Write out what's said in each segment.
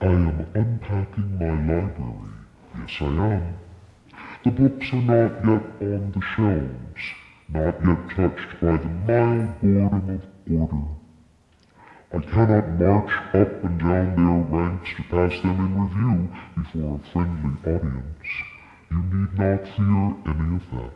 I am unpacking my library. Yes, I am. The books are not yet on the shelves, not yet touched by the mild boredom of order. I cannot march up and down their ranks to pass them in review before a friendly audience. You need not fear any of that.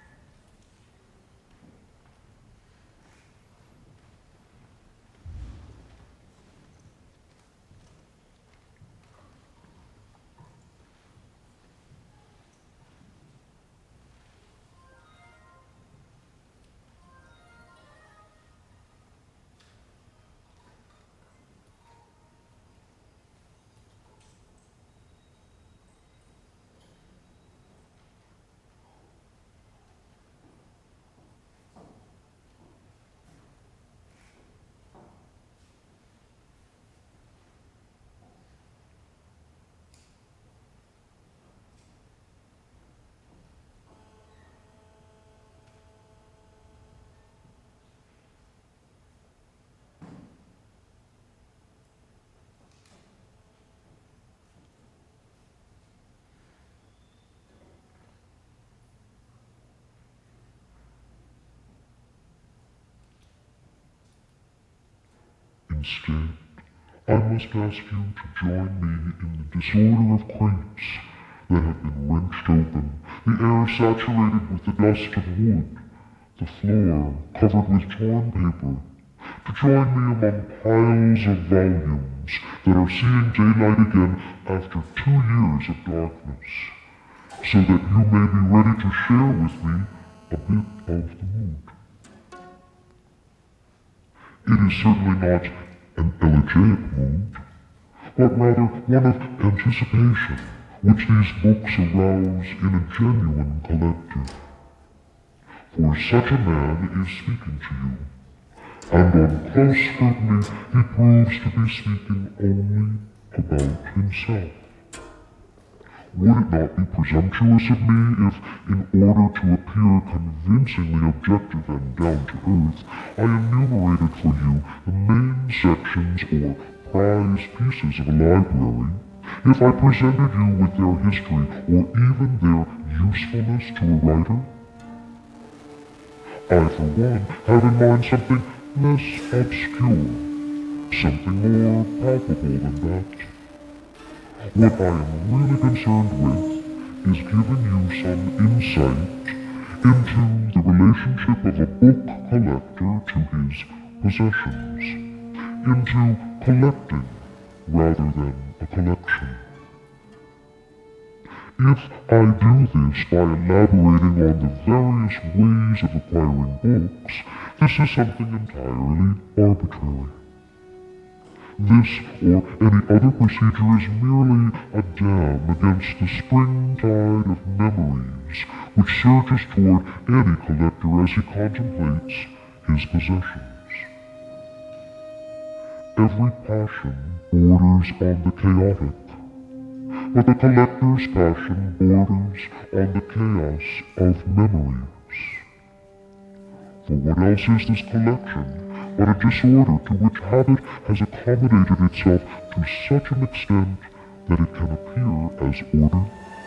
Instead, I must ask you to join me in the disorder of crates that have been wrenched open, the air saturated with the dust of wood, the floor covered with torn paper, to join me among piles of volumes that are seeing daylight again after 2 years of darkness, so that you may be ready to share with me a bit of the mood. It is certainly not an elegiac mood, but rather one of anticipation, which these books arouse in a genuine collector. For such a man is speaking to you, and on close scrutiny he proves to be speaking only about himself. Would it not be presumptuous of me if, in order to appear convincingly objective and down to earth, I enumerated for you the main sections or prize pieces of a library, if I presented you with their history or even their usefulness to a writer? I, for one, have in mind something less obscure, something more palpable than that. What I am really concerned with is giving you some insight into the relationship of a book collector to his possessions, into collecting rather than a collection. If I do this by elaborating on the various ways of acquiring books, this is something entirely arbitrary. This or any other procedure is merely a dam against the springtide of memories which surges toward any collector as he contemplates his possessions. Every passion borders on the chaotic, but the collector's passion borders on the chaos of memories. For what else is this collection but a disorder to which habit has accommodated itself to such an extent that it can appear as order?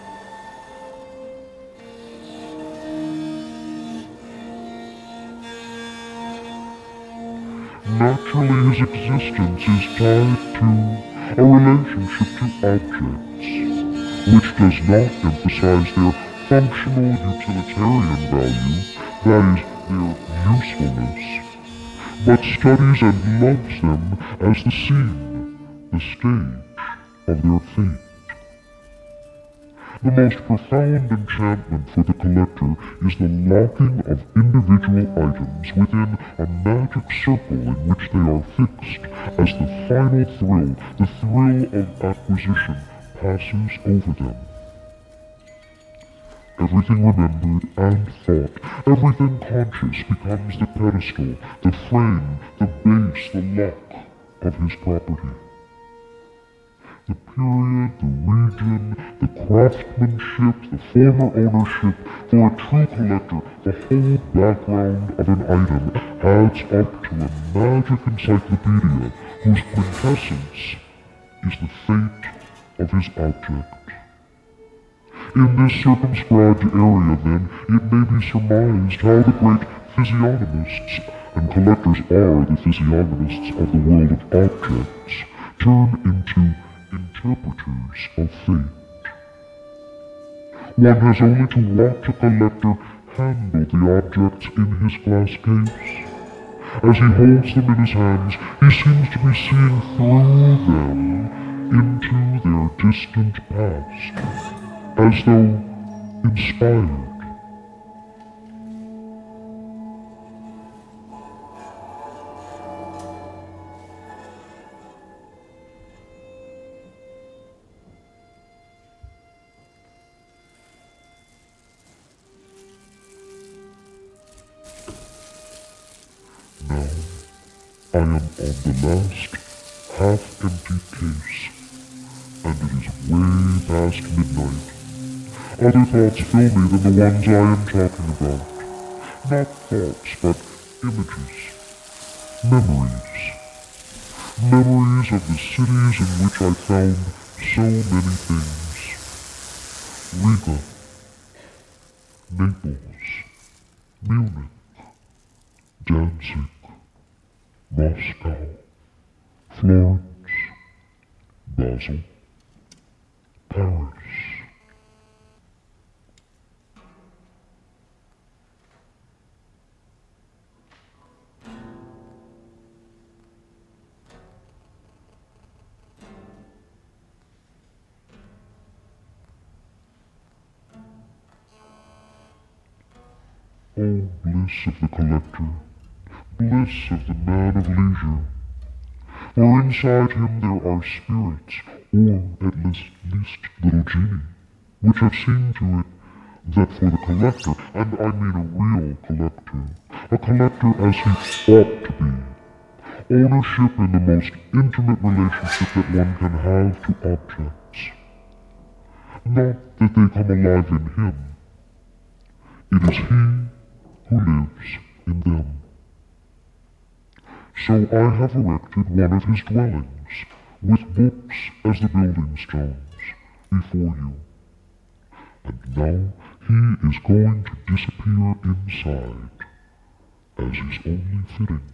Naturally, his existence is tied to a relationship to objects, which does not emphasize their functional utilitarian value, that is, their usefulness, but studies and loves them as the scene, the stage of their fate. The most profound enchantment for the collector is the locking of individual items within a magic circle in which they are fixed as the final thrill, the thrill of acquisition, passes over them. Everything remembered and thought, everything conscious becomes the pedestal, the frame, the base, the lock of his property. The period, the region, the craftsmanship, the former ownership, for a true collector, the whole background of an item adds up to a magic encyclopedia whose quintessence is the fate of his object. In this circumscribed area, then, it may be surmised how the great physiognomists, and collectors are the physiognomists of the world of objects, turn into interpreters of fate. One has only to watch a collector handle the objects in his glass case. As he holds them in his hands, he seems to be seeing through them into their distant past, as though inspired. Now, I am on the last half-empty case, and it is way past midnight. Other thoughts fill me than the ones I am talking about. Not thoughts, but images. Memories. Memories of the cities in which I found so many things. Riga, Naples, Munich, Danzig, Moscow, Florence, Basel, Paris. Oh, bliss of the collector, bliss of the man of leisure, for inside him there are spirits, or at least little genii, which have seen to it that for the collector, and I mean a real collector, a collector as he ought to be, ownership in the most intimate relationship that one can have to objects. Not that they come alive in him. It is he who lives in them. So I have erected one of his dwellings, with books as the building stones, before you. And now he is going to disappear inside, as is only fitting.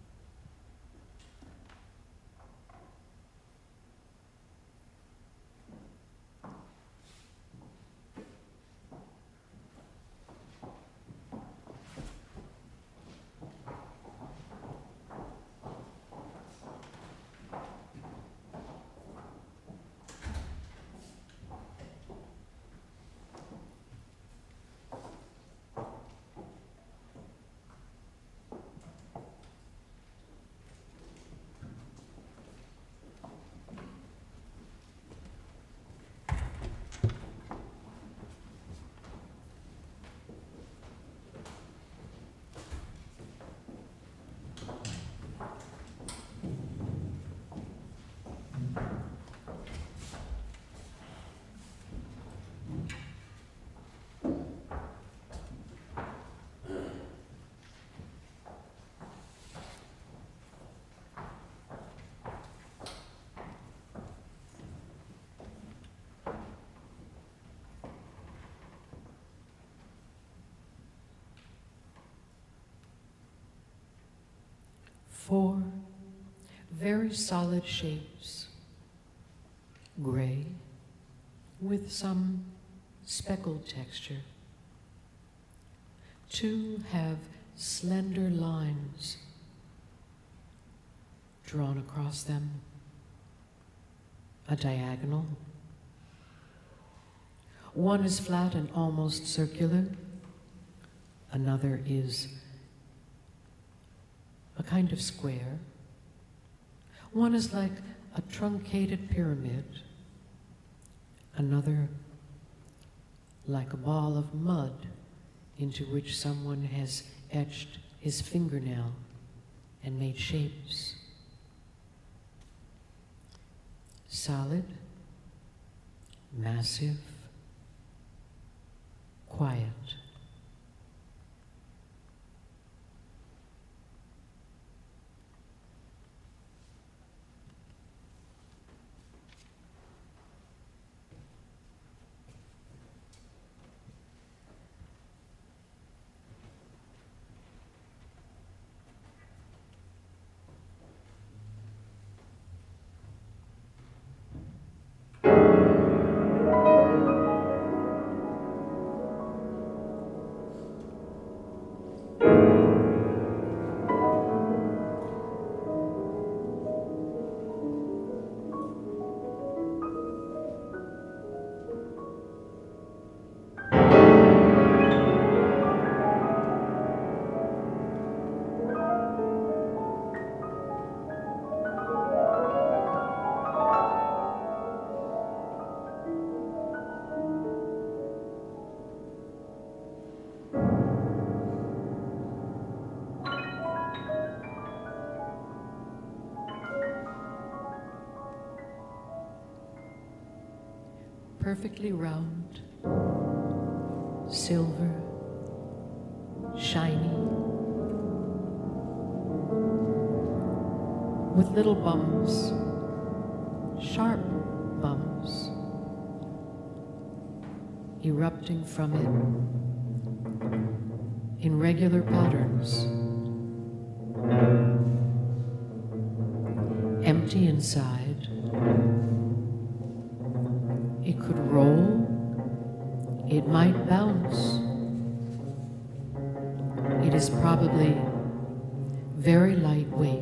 Four very solid shapes, gray with some speckled texture. Two have slender lines drawn across them, a diagonal. One is flat and almost circular. Another is a kind of square. One is like a truncated pyramid. Another like a ball of mud into which someone has etched his fingernail and made shapes. Solid, massive, quiet. perfectly round, silver, shiny, with little bumps, sharp bumps, erupting from it in regular patterns, empty inside. It could roll, it might bounce. It is probably very lightweight.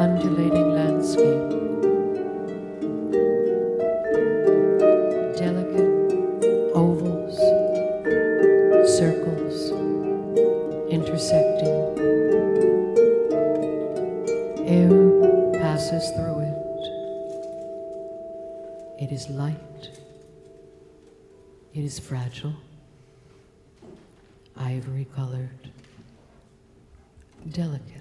undulating landscape, delicate ovals, circles, intersecting. Air passes through it. It is light. It is fragile, ivory colored, delicate.